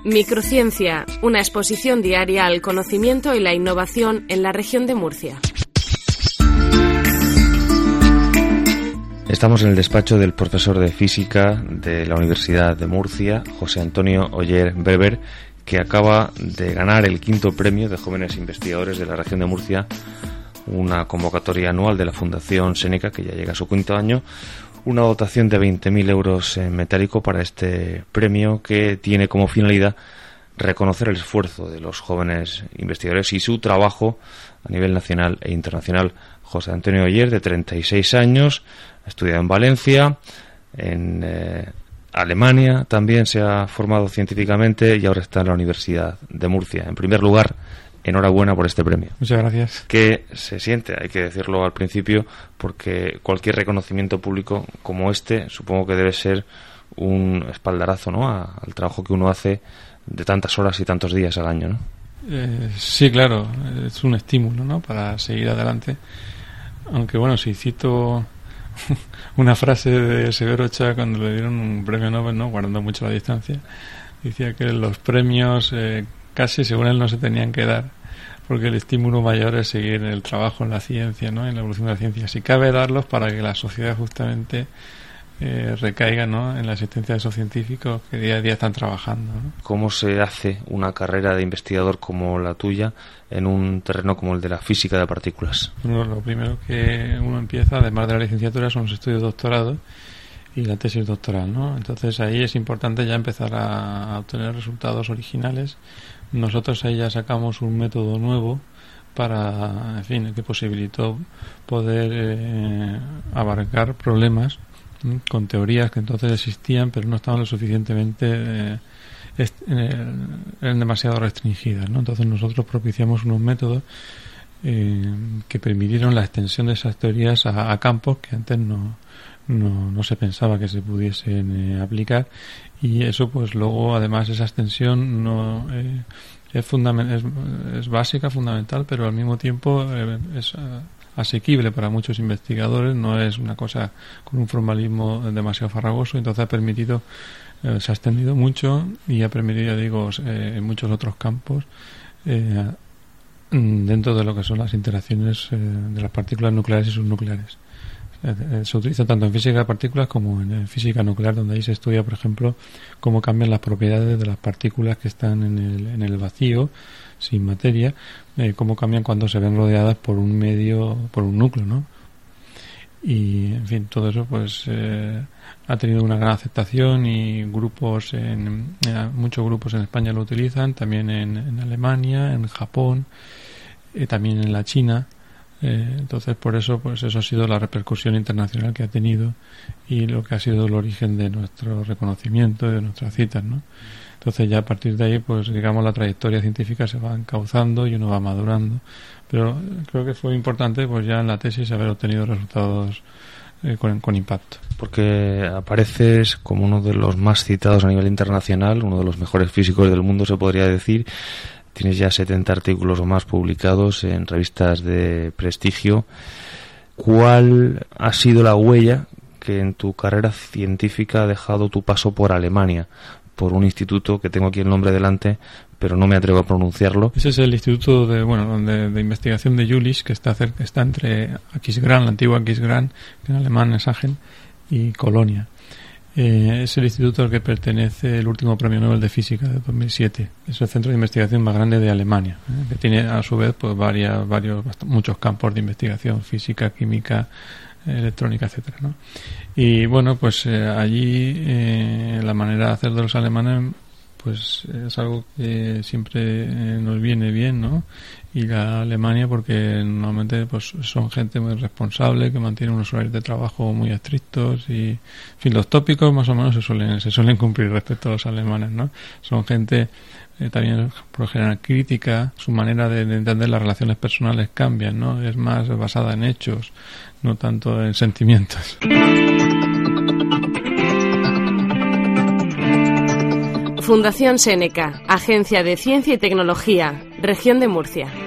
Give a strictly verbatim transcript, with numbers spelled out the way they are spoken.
Microciencia, una exposición diaria al conocimiento y la innovación en la región de Murcia. Estamos en el despacho del profesor de física de la Universidad de Murcia, José Antonio Oller Weber, que acaba de ganar el quinto premio de jóvenes investigadores de la región de Murcia, una convocatoria anual de la Fundación Seneca, que ya llega a su quinto año, una dotación de veinte mil euros en metálico para este premio, que tiene como finalidad reconocer el esfuerzo de los jóvenes investigadores y su trabajo a nivel nacional e internacional. José Antonio Oller, de treinta y seis años, ha estudiado en Valencia, en eh, Alemania también se ha formado científicamente y ahora está en la Universidad de Murcia. En primer lugar, enhorabuena por este premio. Muchas gracias. ¿Qué se siente? Hay que decirlo al principio, porque cualquier reconocimiento público como este supongo que debe ser un espaldarazo, ¿no?, a, al trabajo que uno hace de tantas horas y tantos días al año, ¿no? Eh, sí, claro, es un estímulo, ¿no?, para seguir adelante. Aunque bueno, si cito una frase de Severo Ochoa cuando le dieron un premio Nobel, ¿no?, guardando mucho la distancia, decía que los premios eh, casi según él no se tenían que dar, porque el estímulo mayor es seguir el trabajo en la ciencia, ¿no?, en la evolución de la ciencia. Si cabe darlos para que la sociedad justamente eh, recaiga, ¿no?, en la existencia de esos científicos que día a día están trabajando, ¿no? ¿Cómo se hace una carrera de investigador como la tuya en un terreno como el de la física de partículas? Bueno, lo primero que uno empieza, además de la licenciatura, son los estudios de doctorado y la tesis doctoral, ¿no? Entonces ahí es importante ya empezar a, a obtener resultados originales. Nosotros ahí ya sacamos un método nuevo para, en fin, que posibilitó poder eh, abarcar problemas ¿sí?, con teorías que entonces existían pero no estaban lo suficientemente eh, est- eh, eran demasiado restringidas, ¿no? Entonces nosotros propiciamos unos métodos eh, que permitieron la extensión de esas teorías a, a campos que antes no No, no se pensaba que se pudiesen eh, aplicar, y eso pues luego además esa extensión no eh, es, fundament- es, es básica, fundamental, pero al mismo tiempo eh, es uh, asequible para muchos investigadores, no es una cosa con un formalismo demasiado farragoso. Entonces ha permitido, eh, se ha extendido mucho y ha permitido, ya digo, eh, en muchos otros campos eh, dentro de lo que son las interacciones eh, de las partículas nucleares y subnucleares. Se utiliza tanto en física de partículas como en física nuclear, donde ahí se estudia, por ejemplo, cómo cambian las propiedades de las partículas que están en el, en el vacío, sin materia, eh, cómo cambian cuando se ven rodeadas por un medio, por un núcleo, ¿no? Y, en fin, todo eso pues eh, ha tenido una gran aceptación, y grupos, en, en muchos grupos en España lo utilizan, también en, en Alemania, en Japón, eh, también en la China. Eh, entonces por eso pues eso ha sido la repercusión internacional que ha tenido y lo que ha sido el origen de nuestro reconocimiento y de nuestras citas, ¿no? Entonces ya a partir de ahí pues digamos la trayectoria científica se va encauzando y uno va madurando, pero creo que fue importante pues ya en la tesis haber obtenido resultados eh, con, con impacto. Porque apareces como uno de los más citados a nivel internacional, uno de los mejores físicos del mundo, se podría decir. Tienes ya setenta artículos o más publicados en revistas de prestigio. ¿Cuál ha sido la huella que en tu carrera científica ha dejado tu paso por Alemania, por un instituto que tengo aquí el nombre delante, pero no me atrevo a pronunciarlo? Ese es el instituto de bueno de, de investigación de Jülich, que está cerca, está entre Aquisgrán, la antigua Aquisgrán, que en alemán es Aachen, y Colonia. Eh, es el instituto al que pertenece el último premio Nobel de Física de dos mil siete. Es el centro de investigación más grande de Alemania, ¿eh? que tiene a su vez pues varias, varios, muchos campos de investigación: física, química, eh, electrónica, etcétera, ¿no? Y bueno, pues eh, allí eh, la manera de hacer de los alemanes pues es algo que siempre eh, nos viene bien, ¿no? Ir a Alemania porque normalmente pues son gente muy responsable, que mantiene unos horarios de trabajo muy estrictos y, en fin, los tópicos más o menos se suelen se suelen cumplir respecto a los alemanes, ¿no? Son gente eh, también por lo general crítica, su manera de, de entender las relaciones personales cambian, ¿no? Es más basada en hechos, no tanto en sentimientos. Fundación Seneca, Agencia de Ciencia y Tecnología, Región de Murcia.